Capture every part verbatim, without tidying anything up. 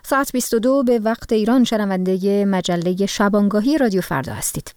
ساعت بیست و دو به وقت ایران شنونده مجله شبانگاهی رادیو فردا هستید.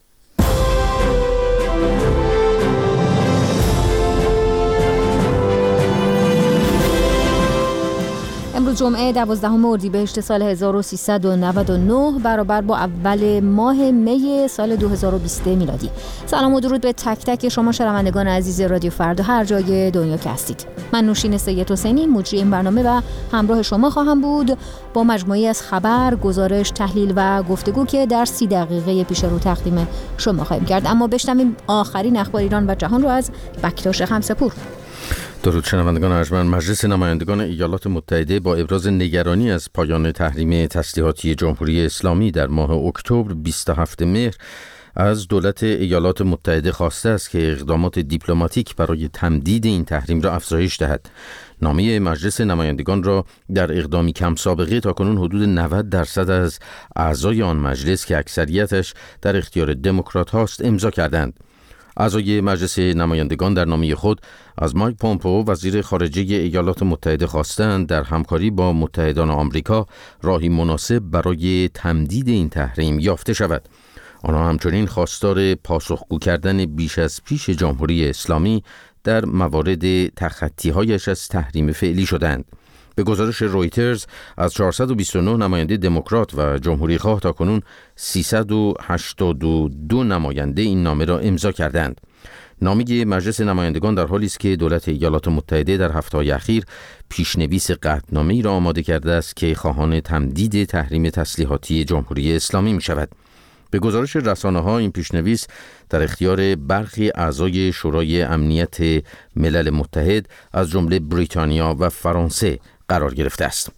امروز جمعه دوازدهم اردیبهشت سال هزار و سیصد و نود و نه برابر با اول ماه می سال دو هزار و بیست میلادی. سلام و درود به تک تک شما شنوندگان عزیز رادیو فردا هر جای دنیا که هستید. من نوشین سید حسینی مجری این برنامه و همراه شما خواهم بود با مجموعی از خبر، گزارش، تحلیل و گفتگو که در سی دقیقه پیش رو تقدیم شما خواهیم کرد. اما بشنویم آخرین اخبار ایران و جهان رو از بکتاش خمسپور. درود شنوندگان ارجمند. مجلس نمایندگان ایالات متحده با ابراز نگرانی از پایان تحریم تسلیحاتی جمهوری اسلامی در ماه اکتبر بیست و هفتم مهر از دولت ایالات متحده خواسته است که اقدامات دیپلماتیک برای تمدید این تحریم را افزایش دهد. نامه مجلس نمایندگان را در اقدامی کم سابقه تاکنون حدود نود درصد از اعضای آن مجلس که اکثریتش در اختیار دموکرات هاست امضا کردند. اعضای مجلس نمایندگان در نامه خود از مایک پومپئو وزیر خارجه ایالات متحده خواستند در همکاری با متحدان آمریکا راهی مناسب برای تمدید این تحریم یافته شود. آنها همچنین خواستار پاسخگو کردن بیش از پیش جمهوری اسلامی در موارد تخطی‌هایش از تحریم فعلی شدند. به گزارش رویترز از چهارصد و بیست و نه نماینده دموکرات و جمهوری خواه تاکنون سیصد و هشتاد و دو نماینده این نامه را امضا کردند. نامه مجلس نمایندگان در حالی است که دولت ایالات متحده در هفته‌های اخیر پیشنویس قطعنامه‌ای را آماده کرده است که خواهان تمدید تحریم تسلیحاتی جمهوری اسلامی می شود. به گزارش رسانه‌ها این پیشنویس در اختیار برخی اعضای شورای امنیت ملل متحد از جمله بریتانیا و فرانسه قرار گرفته است.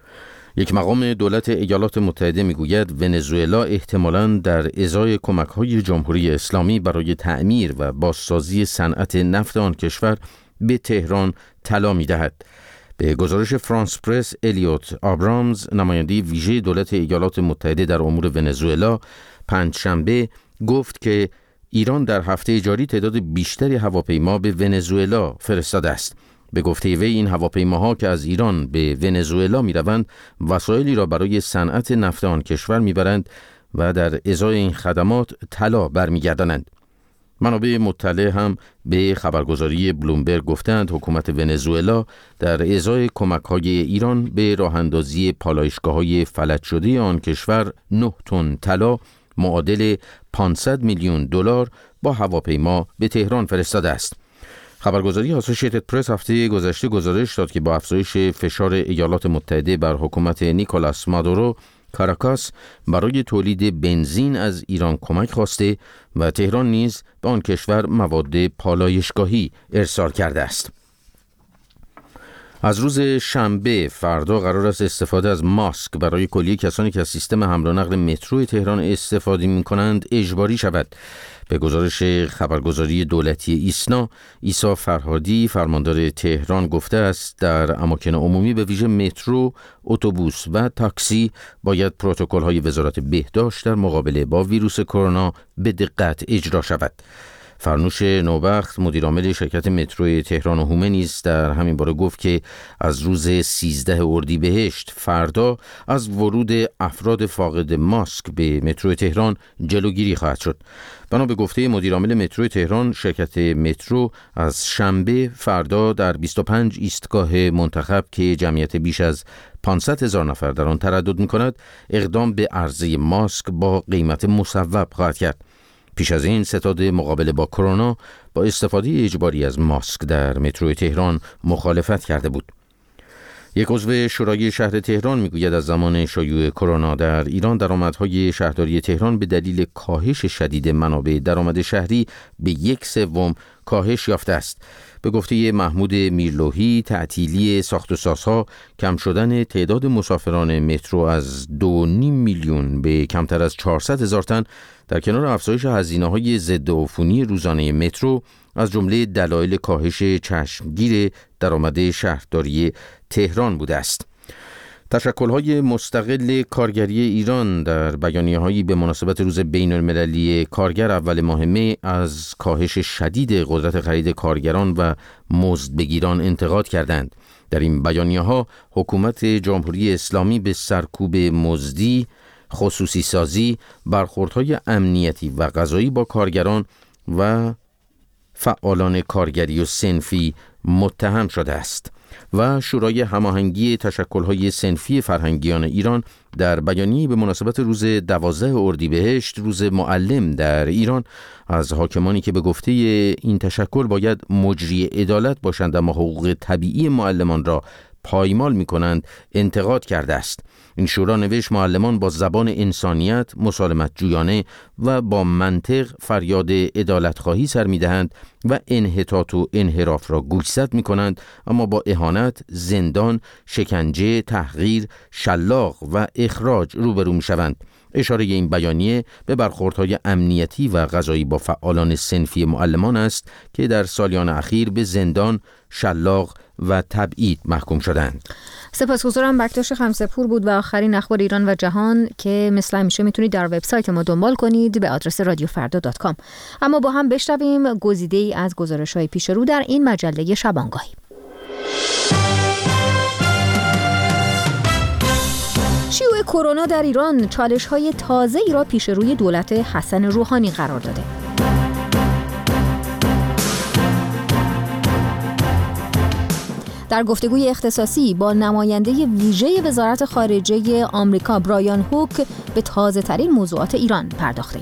یک مقام دولت ایالات متحده میگوید ونزوئلا احتمالاً در ازای کمک‌های جمهوری اسلامی برای تعمیر و بازسازی صنعت نفت آن کشور به تهران طلا می‌دهد. به گزارش فرانس پرس، الیوت آبرامز نماینده ویژه دولت ایالات متحده در امور ونزوئلا پنجشنبه گفت که ایران در هفته جاری تعداد بیشتری هواپیما به ونزوئلا فرستاده است. به گفته وی این هواپیماها که از ایران به ونزوئلا می‌روند وسایلی را برای صنعت نفت آن کشور می‌برند و در ازای این خدمات طلا برمیگردانند. منابع مطلع هم به خبرگزاری بلومبرگ گفتند حکومت ونزوئلا در ازای کمک‌های ایران به راه‌اندازی پالایشگاه‌های فلج شده آن کشور نه تن طلا معادل پانصد میلیون دلار با هواپیما به تهران فرستاده است. خبرگزاری آسوشیتد پرس هفته گذشته گزارش داد که با افزایش فشار ایالات متحده بر حکومت نیکولاس مادورو، کاراکاس برای تولید بنزین از ایران کمک خواسته و تهران نیز به آن کشور مواد پالایشگاهی ارسال کرده است. از روز شنبه فردا قرار است استفاده از ماسک برای کلیه کسانی که از سیستم حمل و نقل مترو تهران استفاده می‌کنند اجباری شود. به گزارش خبرگزاری دولتی ایسنا، عیسی فرهادی فرماندار تهران گفته است در اماکن عمومی به ویژه مترو، اتوبوس و تاکسی باید پروتکل‌های وزارت بهداشت در مقابله با ویروس کرونا به دقت اجرا شود. فرنوش نوبخت مدیرعامل شرکت مترو تهران و هومه نیز در همین باره گفت که از روز سیزده اردیبهشت فردا از ورود افراد فاقد ماسک به مترو تهران جلوگیری خواهد شد. بنا به گفته مدیرعامل مترو تهران، شرکت مترو از شنبه فردا در بیست و پنج ایستگاه منتخب که جمعیت بیش از پانصد هزار نفر در آن تردد می‌کند، اقدام به عرضه ماسک با قیمت مصوب خواهد کرد. پیش از این ستاد مقابله با کرونا با استفاده اجباری از ماسک در مترو تهران مخالفت کرده بود. یک عضو شورای شهر تهران میگوید از زمان شیوع کرونا در ایران درآمدهای شهرداری تهران به دلیل کاهش شدید منابع درآمد شهری به یک سوم کاهش یافته است. به گفته محمود میرلوحی، تعطیلی ساخت و سازها، کم شدن تعداد مسافران مترو از دو و نیم میلیون به کمتر از چهارصد هزار تن در کنار افزایش هزینه‌های ضد عفونی روزانه مترو از جمله دلایل کاهش چشمگیر درآمد شهرداری تهران بوده است. تشکل‌های مستقل کارگری ایران در بیانیه‌هایی به مناسبت روز بین‌المللی کارگر اول ماه می از کاهش شدید قدرت خرید کارگران و مزدبگیران انتقاد کردند. در این بیانیه‌ها حکومت جمهوری اسلامی به سرکوب مزدی، خصوصی سازی، برخوردهای امنیتی و قضایی با کارگران و فعالان کارگری و صنفی متهم شده است و شورای هماهنگی تشکل‌های صنفی فرهنگیان ایران در بیانیه‌ای به مناسبت روز دوازده اردیبهشت روز معلم در ایران از حاکمانی که به گفته این تشکل باید مجری عدالت باشند اما حقوق طبیعی معلمان را پایمال می‌کنند انتقاد کرده است. این شورا نوشت معلمان با زبان انسانیت، مسالمت جویانه و با منطق فریاد عدالت خواهی سر می‌دهند و انحطاط و انحراف را گوشزد می‌کنند، اما با اهانت، زندان، شکنجه، تحقیر، شلاق و اخراج روبرو می‌شوند. اشاره این بیانیه به برخوردهای امنیتی و قضایی با فعالان صنفی معلمان است که در سالیان اخیر به زندان، شلاق و تبعید محکوم شدند. سپاسگزارم. بکتاش خمسه‌پور بود و آخرین اخبار ایران و جهان که مثل همیشه میتونید در وبسایت ما دنبال کنید به آدرس رادیو فردا دات کام. اما با هم بشنویم گزیده‌ای از گزارش‌های پیش رو در این مجله شبانگاهی. شیوع کرونا در ایران چالش‌های تازه‌ای را پیش روی دولت حسن روحانی قرار داده. در گفتگوی اختصاصی با نماینده ویژه وزارت خارجه آمریکا برایان هوک به تازه‌ترین موضوعات ایران پرداخته‌ایم.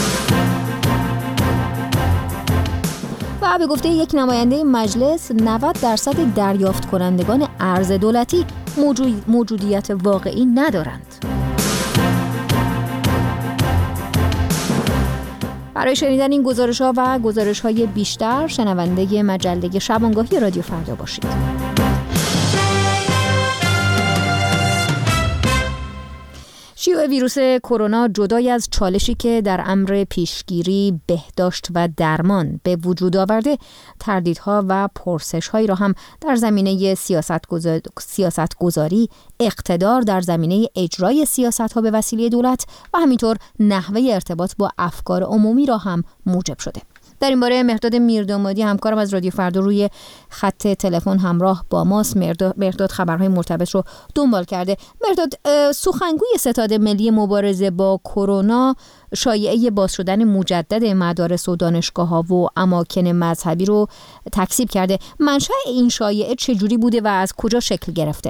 و به گفته یک نماینده مجلس نود درصد دریافت کنندگان ارز دولتی موجودیت واقعی ندارند. برای شنیدن این گزارش‌ها و گزارش‌های بیشتر شنونده مجله شبانگاهی رادیو فردا باشید. شیوع ویروس کرونا جدای از چالشی که در امر پیشگیری، بهداشت و درمان به وجود آورده، تردیدها و پرسش‌هایی را هم در زمینه سیاست‌گذاری، اقتدار در زمینه اجرای سیاست‌ها به وسیله دولت و همینطور نحوه ارتباط با افکار عمومی را هم موجب شده. در این باره مهرداد میردامادی همکارم از رادیو فردا روی خط تلفن همراه با ماست. مهرداد خبرهای مرتبط رو دنبال کرده. مهرداد، سخنگوی ستاد ملی مبارزه با کرونا شایعه باز شدن مجدد مدارس و دانشگاه‌ها و اماکن مذهبی رو تکذیب کرده. منشأ این شایعه چجوری بوده و از کجا شکل گرفته؟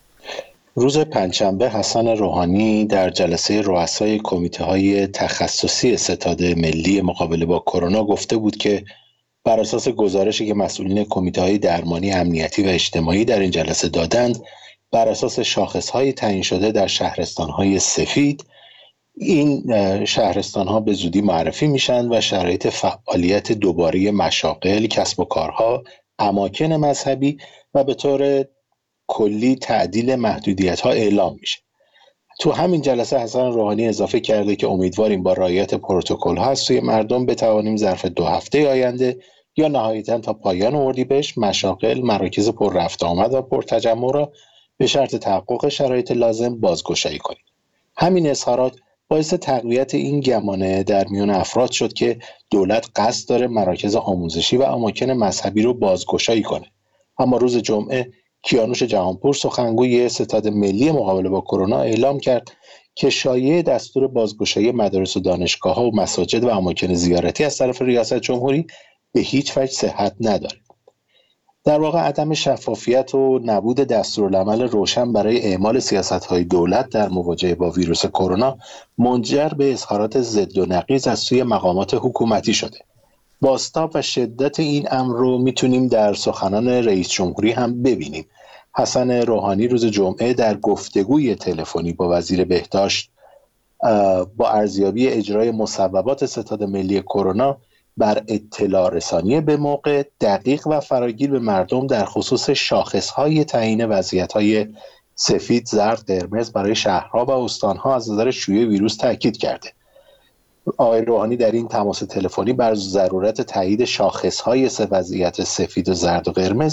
روز پنجشنبه حسن روحانی در جلسه رؤسای کمیته‌های تخصصی ستاد ملی مقابله با کرونا گفته بود که بر اساس گزارشی که مسئولین کمیته‌های درمانی امنیتی و اجتماعی در این جلسه دادند، بر اساس شاخص‌های تعیین شده در شهرستان‌های سفید، این شهرستان‌ها به زودی معرفی میشن و شرایط فعالیت دوباره مشاغل، کسب و کارها، اماکن مذهبی و به طور کلی تعدیل محدودیت‌ها اعلام میشه. تو همین جلسه حسن روحانی اضافه کرده که امیدواریم با رعایت پروتکل‌ها از سوی مردم بتوانیم ظرف دو هفته آینده یا نهایتاً تا پایان اردیبهشت مشاغل، مراکز پر رفت آمد و پر تجمع را به شرط تحقق شرایط لازم بازگشایی کنیم. همین اظهارات باعث تقویت این گمانه در میان افراد شد که دولت قصد داره مراکز آموزشی و اماکن مذهبی رو بازگشایی کنه. اما روز جمعه کیانوش جهانپور سخنگوی ستاد ملی مقابله با کرونا اعلام کرد که شایعه دستور بازگشایی مدارس و دانشگاه‌ها و مساجد و اماکن زیارتی از طرف ریاست جمهوری به هیچ وجه صحت نداره. در واقع عدم شفافیت و نبود دستورالعمل روشن برای اعمال سیاست‌های دولت در مواجهه با ویروس کرونا منجر به اظهارات ضد و نقیض از سوی مقامات حکومتی شده. بازتاب و شدت این امر رو میتونیم در سخنان رئیس جمهوری هم ببینیم. حسن روحانی روز جمعه در گفتگوی تلفنی با وزیر بهداشت با ارزیابی اجرای مصوبات ستاد ملی کرونا بر اطلاع رسانی به موقع، دقیق و فراگیر به مردم در خصوص شاخص‌های تعیین وضعیت‌های سفید، زرد، قرمز برای شهرها و استان‌ها از نظر شیوع ویروس تاکید کرده. آقای روحانی در این تماس تلفنی بر ضرورت تایید شاخص‌های سه وضعیت سفید و زرد و قرمز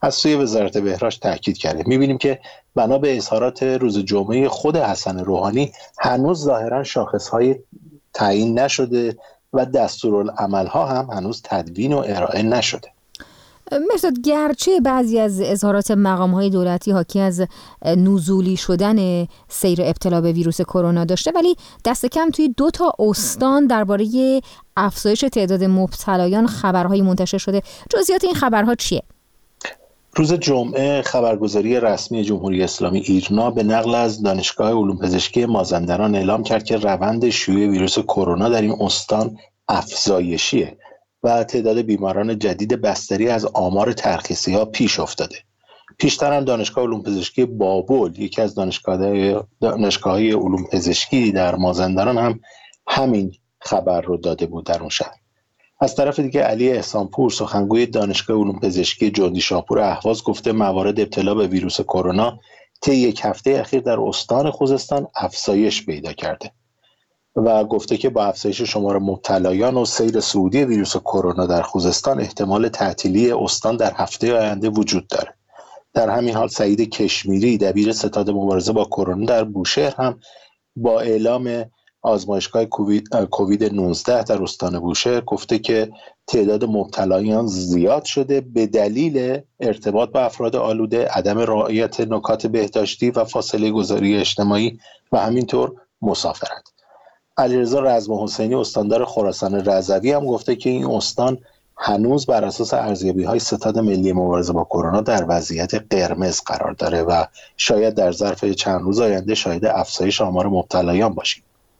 از سوی وزارت بهداشت تاکید کرده. می‌بینیم که بنا به اظهارات روز جمعه خود حسن روحانی هنوز ظاهراً شاخص‌های تعیین نشده و دستورالعمل‌ها هم هنوز تدوین و ارائه نشده. مهرداد، گرچه بعضی از اظهارات مقام‌های دولتی حاکی از نزولی شدن سیر ابتلا به ویروس کرونا داشته، ولی دست کم توی دو تا استان درباره افزایش تعداد مبتلایان خبرهای منتشر شده. جزئیات این خبرها چیه؟ روز جمعه خبرگزاری رسمی جمهوری اسلامی ایرنا به نقل از دانشگاه علوم پزشکی مازندران اعلام کرد که روند شیوع ویروس کرونا در این استان افزایشیه و تعداد بیماران جدید بستری از آمار ترخیصی‌ها پیش افتاده. پیشتر هم دانشگاه علوم پزشکی بابل، یکی از دانشگاه‌های دانشگاه‌های علوم پزشکی در مازندران، هم همین خبر رو داده بود در اون شهر. از طرف دیگه علی احسانپور، سخنگوی دانشگاه علوم پزشکی جندی شاپور اهواز، گفته موارد ابتلا به ویروس کرونا طی یک هفته اخیر در استان خوزستان افزایش پیدا کرده و گفته که با افزایش شمار مبتلایان و سیر صعودی ویروس کرونا در خوزستان احتمال تعطیلی استان در هفته آینده وجود داره. در همین حال سعید کشمیری، دبیر ستاد مبارزه با کرونا در بوشهر، هم با اعلام آزمایشگاه کووید نوزده در استان بوشهر گفته که تعداد مبتلایان زیاد شده به دلیل ارتباط با افراد آلوده، عدم رعایت نکات بهداشتی و فاصله گذاری اجتماعی و همینطور مسافرت. علیرضا رزم حسینی، استاندار خراسان رضوی، هم گفته که این استان هنوز بر اساس ارزیابی‌های ستاد ملی مبارزه با کرونا در وضعیت قرمز قرار داره و شاید در ظرف چند روز آینده شاهد افزایش آمار مبتلایان باشیم.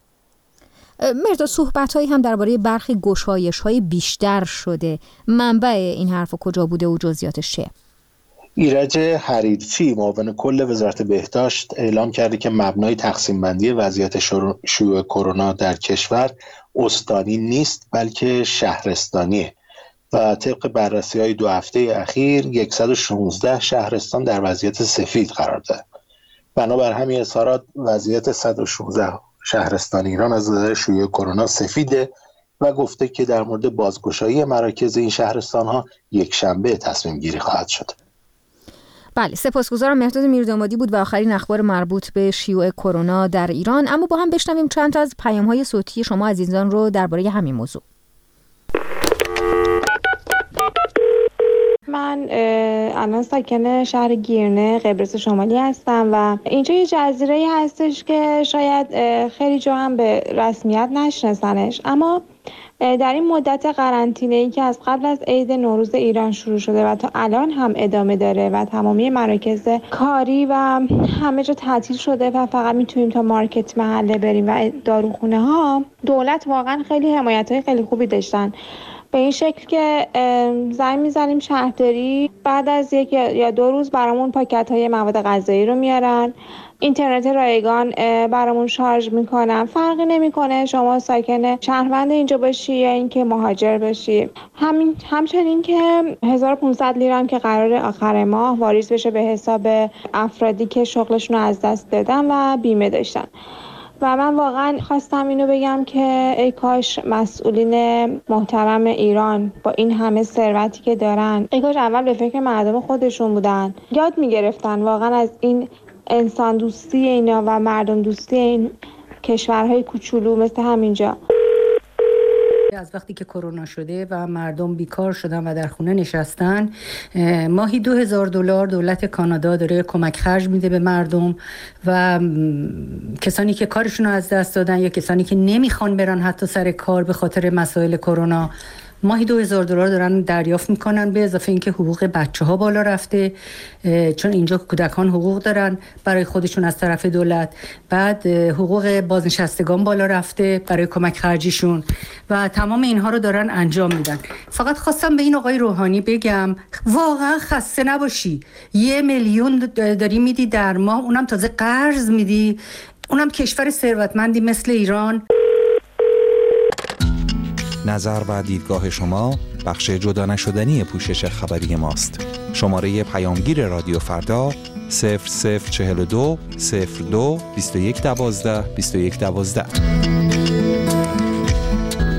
مهرداد، صحبت‌هایی هم درباره برخی گشایش‌های بیشتر شده. منبع این حرف کجا بوده و جزئیاتش چیه؟ ایرج حریفی، معاون کل وزارت بهداشت، اعلام کرده که مبنای تقسیم بندی وضعیت شیوع کرونا در کشور استانی نیست بلکه شهرستانیه و طبق بررسی‌های دو هفته اخیر صد و شانزده شهرستان در وضعیت سفید قرار دارند. بنابر همین اظهارات وضعیت صد و شانزده شهرستان ایران از نظر شیوع کرونا سفیده و گفته که در مورد بازگشایی مراکز این شهرستان‌ها یک شنبه تصمیم گیری خواهد شد. بله، سپاسگزارم. مهرداد میردامادی بود و آخرین اخبار مربوط به شیوع کرونا در ایران. اما با هم بشنویم چند تا از پیام‌های صوتی شما عزیزان رو درباره همین موضوع. من الان ساکن شهر گیرنه قبرس شمالی هستم و اینجا یه جزیره‌ای هستش که شاید خیلی جا هم به رسمیت نشناسنش، اما در این مدت قرنطینه‌ای که از قبل از عید نوروز ایران شروع شده و تا الان هم ادامه داره و تمامی مراکز کاری و همه جا تعطیل شده و فقط میتونیم تا مارکت محله بریم و داروخونه ها، دولت واقعا خیلی حمایت‌های خیلی خوبی داشتن، به این شکل که زنگ میزنیم شهرداری، بعد از یک یا دو روز برامون پاکت‌های مواد غذایی رو میارن، اینترنت رایگان برامون شارژ میکنن. فرقی نمیکنه شما ساکن شهروند اینجا باشی یا اینکه مهاجر باشی. همین همچنین که هزار و پانصد لیره هم که قرار آخر ماه واریز بشه به حساب افرادی که شغلشون رو از دست دادن و بیمه داشتن. و من واقعا خواستم اینو بگم که ای کاش مسئولین محترم ایران با این همه ثروتی که دارن، ای کاش اول به فکر مردم خودشون بودن، یاد میگرفتن واقعا از این انسان دوستی اینا و مردم دوستی این کشورهای کوچولو مثل همینجا. از وقتی که کرونا شده و مردم بیکار شدن و در خونه نشستن، ماهی دو هزار دلار دولت کانادا داره کمک خرج میده به مردم و کسانی که کارشون رو از دست دادن یا کسانی که نمیخوان برن حتی سر کار به خاطر مسائل کرونا، ماهی دو هزار دلار دارن دریافت میکنن، به اضافه اینکه حقوق بچه ها بالا رفته چون اینجا کودکان حقوق دارن برای خودشون از طرف دولت، بعد حقوق بازنشستگان بالا رفته برای کمک خرجیشون و تمام اینها رو دارن انجام میدن. فقط خواستم به این آقای روحانی بگم واقعا خسته نباشی، یه میلیون داری میدی در ماه، اونم تازه قرض میدی، اونم کشور ثروتمندی مثل ایران. نظر و دیدگاه شما بخش جدا نشدنی پوشش خبری ماست. شماره پیامگیر رادیو فردا صفر صفر چهل و دو صفر دو بیست و یک دوازده بیست و یک دوازده.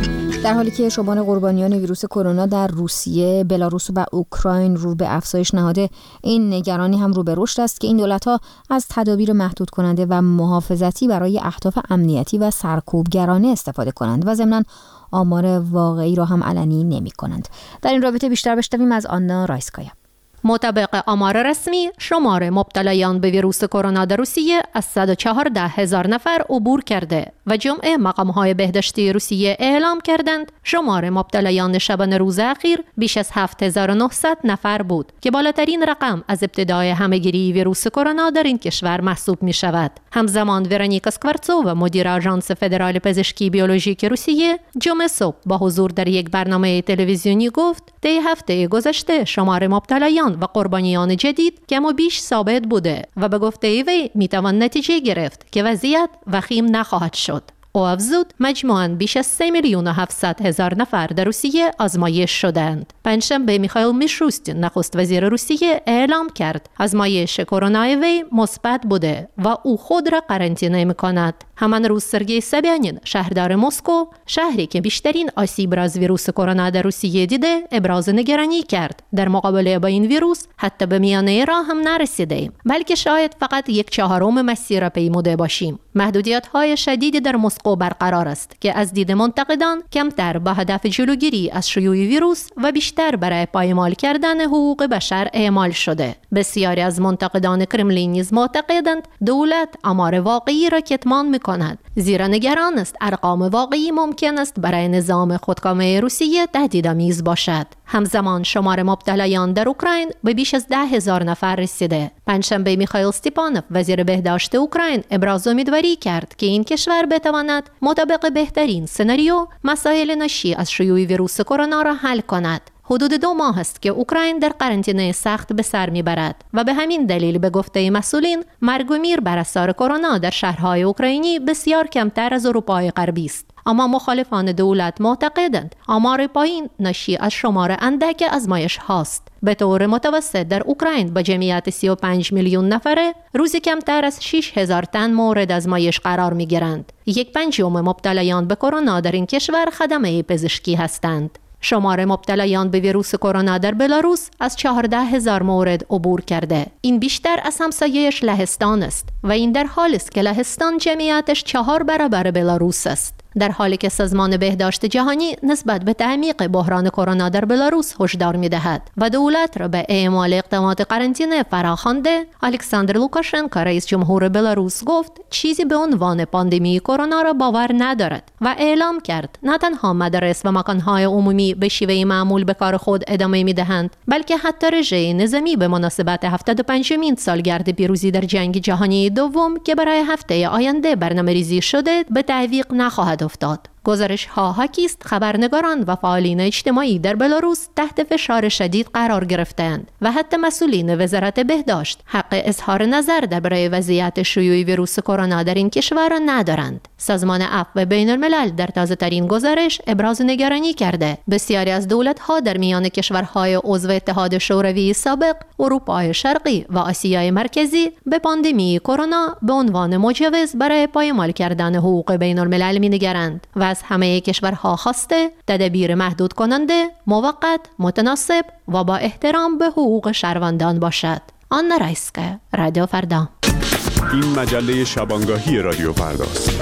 در حالی که شمار قربانیان ویروس کرونا در روسیه، بلاروس و اوکراین رو به افزایش نهاده، این نگرانی هم رو به رشد است که این دولت‌ها از تدابیر محدود کننده و محافظتی برای اهداف امنیتی و سرکوبگرانه استفاده کنند و ضمناً آمار واقعی را هم علنی نمی‌کنند. در این رابطه بیشتر بشنویم از آنا رایسکایا. مطابق آمار رسمی، شمار مبتلایان به ویروس کرونا در روسیه از صد و چهارده هزار نفر عبور کرده و جمعه مقام‌های بهداشتی روسیه اعلام کردند شمار مبتلایان شبانه روز اخیر بیش از هفت هزار و نهصد نفر بود که بالاترین رقم از ابتدای همه‌گیری ویروس کرونا در این کشور محسوب می شود. همزمان ورونیکا اسکوارتسووا، مدیر آژانس فدرال پزشکی بیولوژیک روسیه، جمعه صبح با حضور در یک برنامه تلویزیونی گفت طی هفته گذشته شمار مبتلایان و قربانیان جدید کم و بیش ثابت بوده و به گفته وی میتوان نتیجه گرفت که وضعیت وخیم نخواهد شد. او افزود مجموعاً بیش از سه میلیون و هفتصد هزار نفر در روسیه آزمایش شدند. پنجشنبه میخائیل میشوستین، نخست وزیر روسیه، اعلام کرد آزمایش کرونا وی مثبت بوده و او خود را قرنطینه میکند. همان روز سرگئی سابیانین، شهردار مسکو، شهری که بیشترین آسیب را از ویروس کرونا در روسیه دیده، ابراز نگرانی کرد. در مقابله با این ویروس حتی به میانه راه هم نرسیدیم، بلکه شاید فقط یک چهارم مسیر را پیموده باشیم. محدودیت‌های شدیدی در مسکو برقرار است که از دید منتقدان کمتر با هدف جلوگیری از شیوع ویروس و بیشتر برای پایمال کردن حقوق بشر اعمال شده. بسیاری از منتقدان کرملین نیز معتقدند دولت آمار واقعی را کتمان می‌کند، زیرا نگران است ارقام واقعی ممکن است برای نظام خودکامه روسیه تهدیدآمیز باشد. همزمان شمار مبتلایان در اوکراین به بیش از ده هزار نفر رسیده. پنجشنبه میخائیل استیپانوف، وزیر بهداشت اوکراین، ابراز امیدواری کرد که این کشور بتواند مطابق بهترین سناریو مسائل ناشی از شیوع ویروس کرونا را حل کند. حدود دو ماه است که اوکراین در قرنطینه سخت به سر میبرد و به همین دلیل به گفته مسئولین مرگ و میر بر اثر کرونا در شهرهای اوکراینی بسیار کمتر از اروپای غربی است. اما مخالفان دولت معتقدند آمار پایین ناشی از شمار اندک آزمایش هاست. به طور متوسط در اوکراین با جمعیت سی و پنج میلیون نفره روزی کمتر از شش هزار تن مورد آزمایش قرار میگیرند. یک پنجم مبتلایان به کرونا در این کشور خدمه پزشکی هستند. شمار مبتلایان به ویروس کرونا در بلاروس از چهارده هزار مورد عبور کرده. این بیشتر از همسایه‌اش لهستان است و این در حالی است که لهستان جمعیتش چهار برابر بلاروس است. در حالی که سازمان بهداشت جهانی نسبت به تعمیق بحران کرونا در بلاروس هشدار می‌دهد و دولت را به اعمال اقدامات قرنطینه فراخوانده، الکساندر لوکاشنکو، رئیس جمهور بلاروس، گفت چیزی به عنوان پاندمی کرونا را باور ندارد و اعلام کرد نه تنها مدارس و مکان‌های عمومی به شیوه معمول به کار خود ادامه می‌دهند، بلکه حتی رژه نظامی به مناسبت هفتاد و پنجمین سالگرد پیروزی در جنگ جهانی دوم که برای هفته آینده برنامه‌ریزی شده به تعویق نخواهد افتاد. گزارش ها حاکی است خبرنگاران و فعالین اجتماعی در بلاروس تحت فشار شدید قرار گرفتند و حتی مسئولین وزارت بهداشت حق اظهار نظر درباره وضعیت شیوع ویروس کرونا در این کشور را ندارند. سازمان عفو بین الملل در تازه ترین گزارش ابراز نگرانی کرده بسیاری از دولت ها در میان کشورهای عضو اتحاد شوروی سابق، اروپای شرقی و آسیای مرکزی به پاندمی کرونا به عنوان مجوز برای پایمال کردن حقوق بین الملل می نگرند و از همه کشورها خواسته تدابیر محدود کننده، موقت، متناسب و با احترام به حقوق شهروندان باشد. آنا رایسکا، رادیو فردا. این مجله شبانگاهی رادیو فرداست.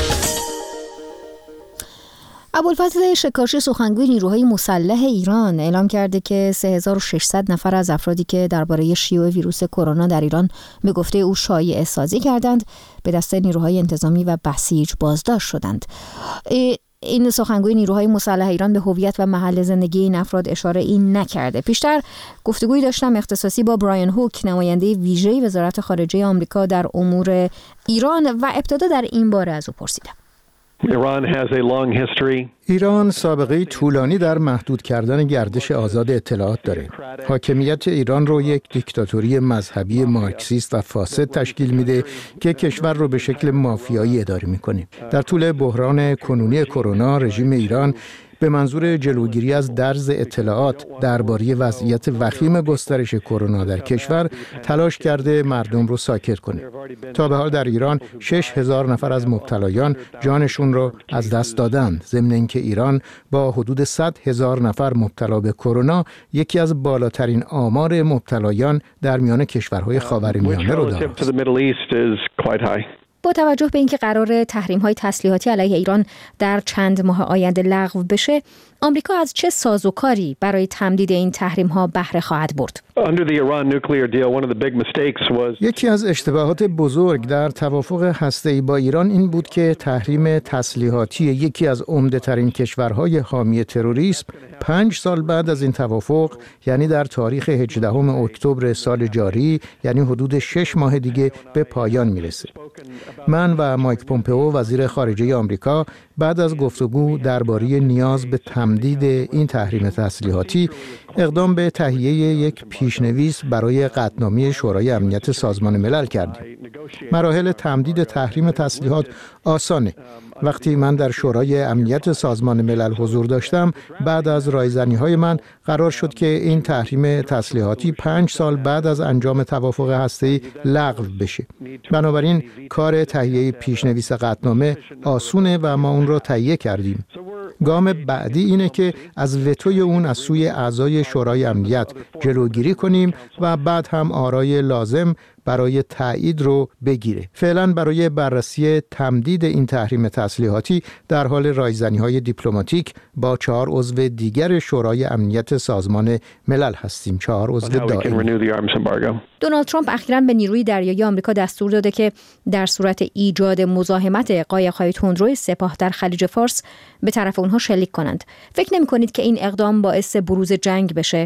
ابوالفضل شکارچی، سخنگوی نیروهای مسلح ایران، اعلام کرده که سه هزار و ششصد نفر از افرادی که درباره شیوع ویروس کرونا در ایران به گفته او شایعه سازی کردند به دست نیروهای انتظامی و بسیج بازداشت شدند. این سخنگوی نیروهای مسلح ایران به هویت و محل زندگی این افراد اشاره این نکرده. پیشتر گفتگویی داشتم اختصاصی با برایان هوک، نماینده ویژه وزارت خارجه آمریکا در امور ایران، و ابتدا در این باره از او پرسیدم. ایران سابقه طولانی در محدود کردن گردش آزاد اطلاعات داره. حاکمیت ایران رو یک دیکتاتوری مذهبی مارکسیست و فاسد تشکیل میده که کشور رو به شکل مافیایی اداره میکنه. در طول بحران کنونی کرونا، رژیم ایران به منظور جلوگیری از درز اطلاعات درباره وضعیت وخیم گسترش کرونا در کشور تلاش کرده مردم رو ساکت کنه. تا به حال در ایران شش هزار نفر از مبتلایان جانشون رو از دست دادند، ضمن اینکه ایران با حدود صد هزار نفر مبتلا به کرونا یکی از بالاترین آمار مبتلایان در میان کشورهای خاورمیانه رو دارد. با توجه به اینکه قرار تحریم‌های تسلیحاتی علیه ایران در چند ماه آینده لغو بشه، آمریکا از چه سازوکاری برای تمدید این تحریم‌ها بهره خواهد برد؟ یکی از اشتباهات بزرگ در توافق هسته‌ای با ایران این بود که تحریم تسلیحاتی یکی از عمده‌ترین کشورهای حامی تروریسم پنج سال بعد از این توافق، یعنی در تاریخ هجدهم اکتبر سال جاری، یعنی حدود شش ماه دیگه به پایان میرسه. من و مایک پومپئو وزیر خارجه آمریکا بعد از گفتگو درباره نیاز به تمدید این تحریم تسلیحاتی اقدام به تهیه یک پیشنویس برای قطعنامه شورای امنیت سازمان ملل کردیم. مراحل تمدید تحریم تسلیحات آسانه. وقتی من در شورای امنیت سازمان ملل حضور داشتم، بعد از رایزنی‌های من قرار شد که این تحریم تسلیحاتی پنج سال بعد از انجام توافق هسته‌ای لغو بشه. بنابراین کار تهیه پیشنویس قطعنامه آسونه و ما اون رو تهیه کردیم. گام بعدی اینه که از وتوی اون از سوی اعضای شورای امنیت جلوگیری کنیم و بعد هم آرای لازم برای تایید رو بگیره. فعلا برای بررسی تمدید این تحریم تسلیحاتی در حال رایزنی‌های دیپلماتیک با چهار عضو دیگر شورای امنیت سازمان ملل هستیم. چهار عضو دائمی. دونالد ترامپ اخیراً به نیروی دریایی آمریکا دستور داده که در صورت ایجاد مزاحمت قایق‌های تندروی سپاه در خلیج فارس به طرف اونها شلیک کنند. فکر نمی‌کنید که این اقدام باعث بروز جنگ بشه؟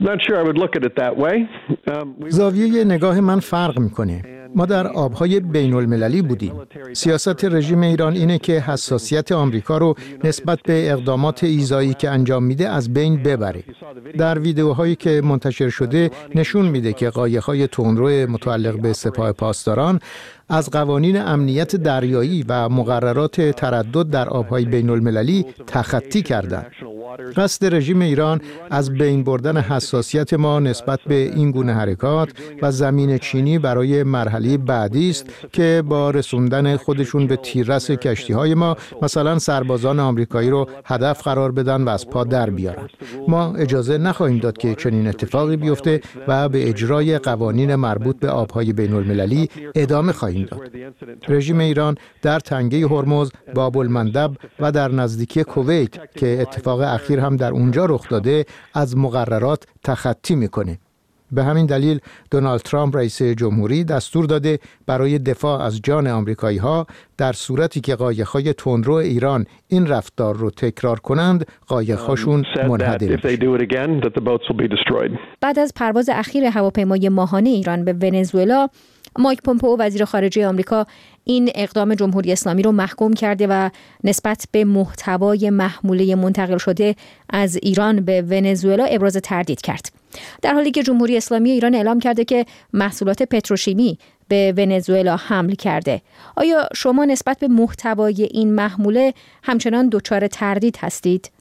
زاویه نگاه من فرق میکنه. ما در آبهای بین المللی بودیم. سیاست رژیم ایران اینه که حساسیت آمریکا رو نسبت به اقدامات ایذایی که انجام میده از بین ببره. در ویدیوهایی که منتشر شده نشون میده که قایق‌های تندرو متعلق به سپاه پاسداران از قوانین امنیت دریایی و مقررات تردد در آبهای بین المللی تخطی کردند. قصد رژیم ایران از بین بردن حساسیت ما نسبت به این گونه حرکات و زمین چینی برای مرحله بعدی است که با رسوندن خودشون به تیررس کشتی‌های ما مثلا سربازان آمریکایی رو هدف قرار بدن و از پا در بیارن. ما اجازه نخواهیم داد که چنین اتفاقی بیفته و به اجرای قوانین مربوط به آبهای بین المللی ادامه خواهیم داد. رژیم ایران در تنگه هرمز، باب المندب و در نزدیکی کویت که اتفاق اخیر هم در اونجا رخ داده از مقررات تخطی میکنه. به همین دلیل دونالد ترامپ رئیس جمهوری دستور داده برای دفاع از جان آمریکایی‌ها در صورتی که قایق‌های تندرو ایران این رفتار رو تکرار کنند، قایق‌هاشون منهدم بشن. بعد از پرواز اخیر هواپیمای ماهانه ایران به ونزوئلا، مایک پومپئو وزیر خارجه آمریکا این اقدام جمهوری اسلامی رو محکوم کرده و نسبت به محتوای محموله منتقل شده از ایران به ونزوئلا ابراز تردید کرد. در حالی که جمهوری اسلامی ایران اعلام کرده که محصولات پتروشیمی به ونزوئلا حمل کرده. آیا شما نسبت به محتوای این محموله همچنان دچار تردید هستید؟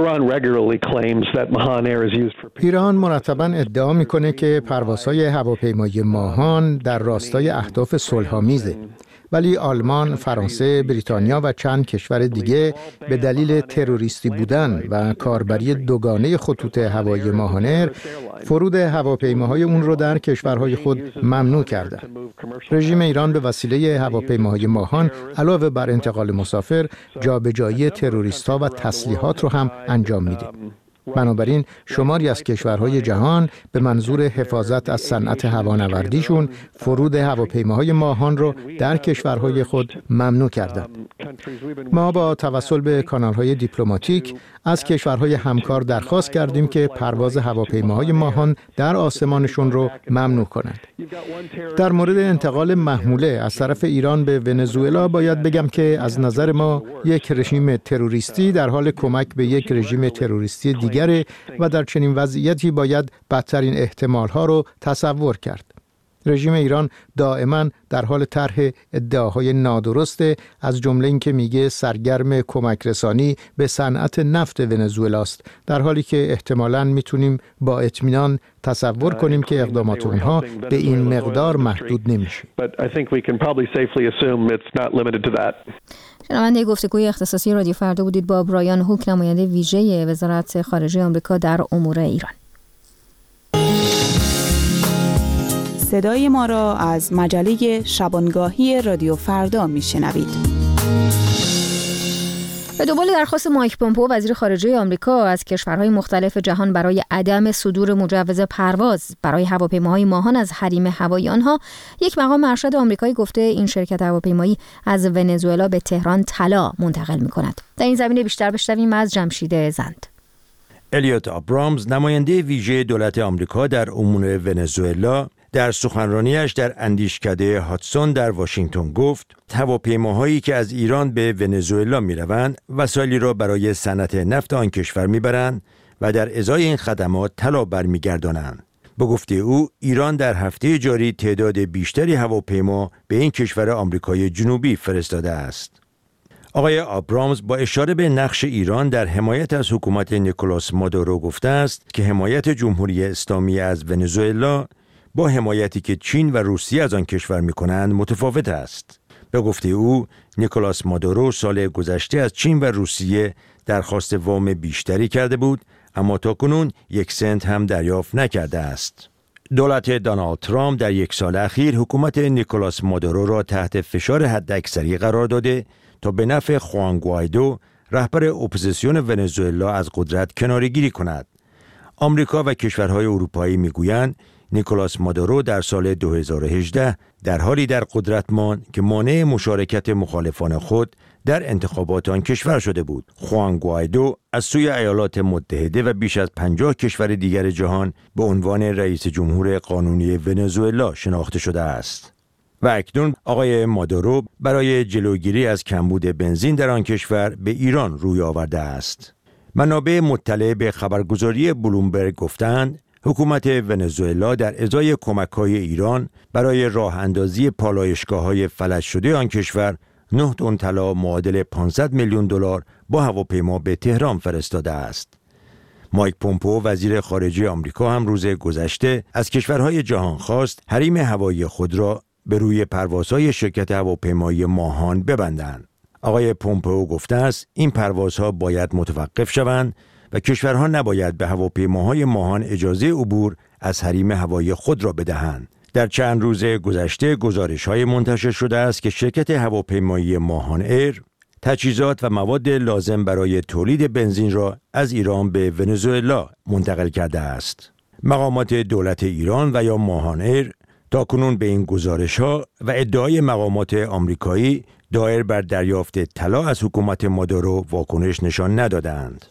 ایران مرتباً ادعا میکنه که پروازهای هواپیمای ماهان در راستای اهداف صلح‌آمیزه. ولی آلمان، فرانسه، بریتانیا و چند کشور دیگه به دلیل تروریستی بودن و کاربری دوگانه خطوط هوایی ماهانر فرود هواپیماهای اون رو در کشورهای خود ممنوع کردند. رژیم ایران به وسیله هواپیماهای ماهان علاوه بر انتقال مسافر، جابجایی تروریست‌ها و تسلیحات رو هم انجام میده. بنابراین شماری از کشورهای جهان به منظور حفاظت از صنعت هوانوردیشون فرود هواپیماهای ماهان رو در کشورهای خود ممنوع کردند. ما با توسل به کانالهای دیپلماتیک از کشورهای همکار درخواست کردیم که پرواز هواپیماهای ماهان در آسمانشون رو ممنوع کنند. در مورد انتقال محموله از طرف ایران به ونزوئلا باید بگم که از نظر ما یک رژیم تروریستی در حال کمک به یک رژیم تروریستی دیگره و در چنین وضعیتی باید بدترین احتمالها رو تصور کرد. رژیم ایران دائما در حال طرح ادعاهای نادرسته، از جمله اینکه میگه سرگرم کمک رسانی به صنعت نفت ونزوئلا است، در حالی که احتمالاً میتونیم با اطمینان تصور کنیم که اقدامات اونها به این مقدار محدود نمیشه. شنونده گفتگوی اختصاصی رادیو فردا بودید با برایان هوک، نماینده ویژه وزارت خارجه آمریکا در امور ایران. صدای ما را از مجله شبانگاهی رادیو فردا میشنوید. به دنبال درخواست مایک پومپئو وزیر خارجه آمریکا از کشورهای مختلف جهان برای عدم صدور مجوز پرواز برای هواپیماهای ماهان از حریم هوایی آنها، یک مقام ارشد آمریکایی گفته این شرکت هواپیمایی از ونزوئلا به تهران طلا منتقل می‌کند. در این زمینه بیشتر بشنویم از جمشید زند. الیوت آبرامز، نماینده ویژه دولت آمریکا در امور ونزوئلا، در سخنرانیش در اندیشکده هاتسون در واشنگتن گفت هواپیماهایی که از ایران به ونزوئلا میروند وسایلی را برای صنعت نفت آن کشور میبرند و در ازای این خدمات طلا برمیگردانند. به گفته او، ایران در هفته جاری تعداد بیشتری هواپیما به این کشور آمریکای جنوبی فرستاده است. آقای آبرامز با اشاره به نقش ایران در حمایت از حکومت نیکولاس مادورو گفته است که حمایت جمهوری اسلامی از ونزوئلا با حمایتی که چین و روسیه از آن کشور می‌کنند متفاوت است. به گفته او، نیکولاس مادورو سال گذشته از چین و روسیه درخواست وام بیشتری کرده بود، اما تاکنون یک سنت هم دریافت نکرده است. دولت دونالد ترامپ در یک سال اخیر حکومت نیکولاس مادورو را تحت فشار حداکثری قرار داده تا به نفع خوان گوایدو، رهبر اپوزیسیون ونزوئلا، از قدرت کناره‌گیری کند. آمریکا و کشورهای اروپایی میگویند نیکولاس مادورو در سال دو هزار و هجده در حالی در قدرت ماند که مانع مشارکت مخالفان خود در انتخابات آن کشور شده بود. خوان گوایدو از سوی ایالات متحده و بیش از پنجاه کشور دیگر جهان به عنوان رئیس جمهور قانونی ونزوئلا شناخته شده است. و اکنون آقای مادورو برای جلوگیری از کمبود بنزین در آن کشور به ایران روی آورده است. منابع مطلع به خبرگزاری بلومبرگ گفتند حکومت ونزوئلا در ازای کمک‌های ایران برای راه اندازی پالایشگاه‌های فلج شده آن کشور نه تن طلا معادل پانصد میلیون دلار با هواپیما به تهران فرستاده است. مایک پومپئو وزیر خارجه آمریکا هم روز گذشته از کشورهای جهان خواست حریم هوایی خود را به روی پروازهای شرکت هواپیمایی ماهان ببندند. آقای پومپئو گفته است این پروازها باید متوقف شوند و کشورها نباید به هواپیماهای ماهان اجازه عبور از حریم هوایی خود را بدهند. در چند روز گذشته گزارش‌های منتشر شده است که شرکت هواپیمایی ماهان ایر تجهیزات و مواد لازم برای تولید بنزین را از ایران به ونزوئلا منتقل کرده است. مقامات دولت ایران و یا ماهان ایر تاکنون به این گزارش‌ها و ادعای مقامات آمریکایی دایر بر دریافت طلا از حکومت مادورو واکنش نشان ندادند.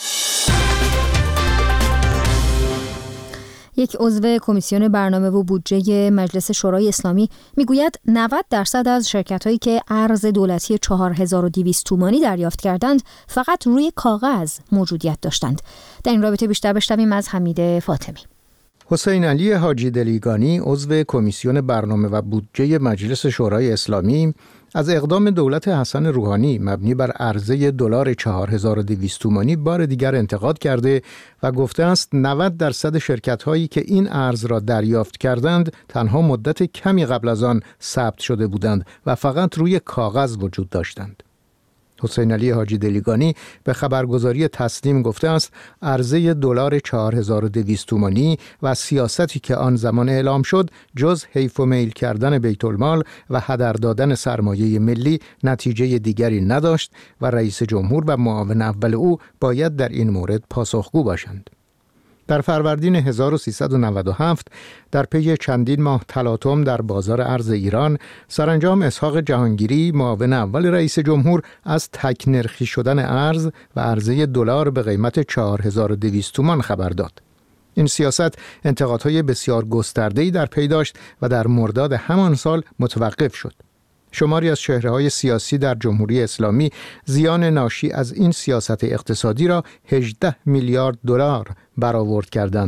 یک عضو کمیسیون برنامه و بودجه مجلس شورای اسلامی میگوید نود درصد از شرکت‌هایی که ارز دولتی چهار هزار و دویست تومانی دریافت کردند فقط روی کاغذ موجودیت داشتند. در این رابطه بیشتر بشنویم از حمید فاطمی. حسین علی حاجی دلیگانی، عضو کمیسیون برنامه و بودجه مجلس شورای اسلامی، از اقدام دولت حسن روحانی مبنی بر عرضه دلار چهار هزار و دویست تومانی بار دیگر انتقاد کرده و گفته است نود درصد شرکت‌هایی که این ارز را دریافت کردند تنها مدت کمی قبل از آن ثبت شده بودند و فقط روی کاغذ وجود داشتند. حسین علی حاجی دلیگانی به خبرگزاری تسنیم گفته است عرضه دلار چهار هزار و دویست تومانی و سیاستی که آن زمان اعلام شد جز حیف و میل کردن بیت المال و هدر دادن سرمایه ملی نتیجه دیگری نداشت و رئیس جمهور و معاون اول او باید در این مورد پاسخگو باشند. در فروردین هزار و سیصد و نود و هفت در پی چندین ماه تلاطم در بازار ارز ایران، سرانجام اسحاق جهانگیری معاون اول رئیس جمهور از تک نرخی شدن ارز و عرضه دلار به قیمت چهار هزار و دویست تومان خبر داد. این سیاست انتقادهای بسیار گسترده‌ای در پی داشت و در مرداد همان سال متوقف شد. شماری از چهره‌های سیاسی در جمهوری اسلامی زیان ناشی از این سیاست اقتصادی را هجده میلیارد دلار برآورد کردند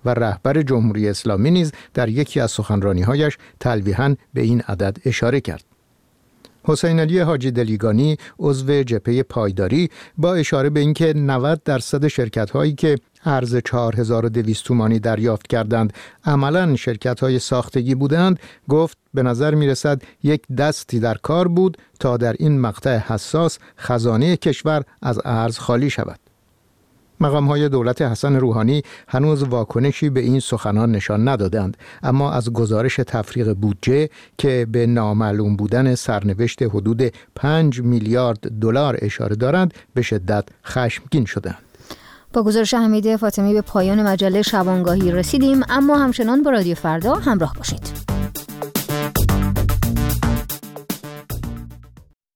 و رهبر جمهوری اسلامی نیز در یکی از سخنرانی‌هایش تلویحاً به این عدد اشاره کرد. حسین علی حاجی دلیگانی عضو جبهه پایداری با اشاره به اینکه نود درصد شرکت‌هایی که ارز چهار هزار و دویست تومانی دریافت کردند عملاً شرکت‌های ساختگی بودند، گفت به نظر می‌رسد یک دستی در کار بود تا در این مقطع حساس خزانه کشور از ارز خالی شود. مقام‌های دولت حسن روحانی هنوز واکنشی به این سخنان نشان ندادند، اما از گزارش تفریغ بودجه که به نامعلوم بودن سرنوشت حدود پنج میلیارد دلار اشاره دارند به شدت خشمگین شدند. با گزارش حمیده فاطمی به پایان مجله شبانگاهی رسیدیم، اما همچنان با رادیو فردا همراه باشید.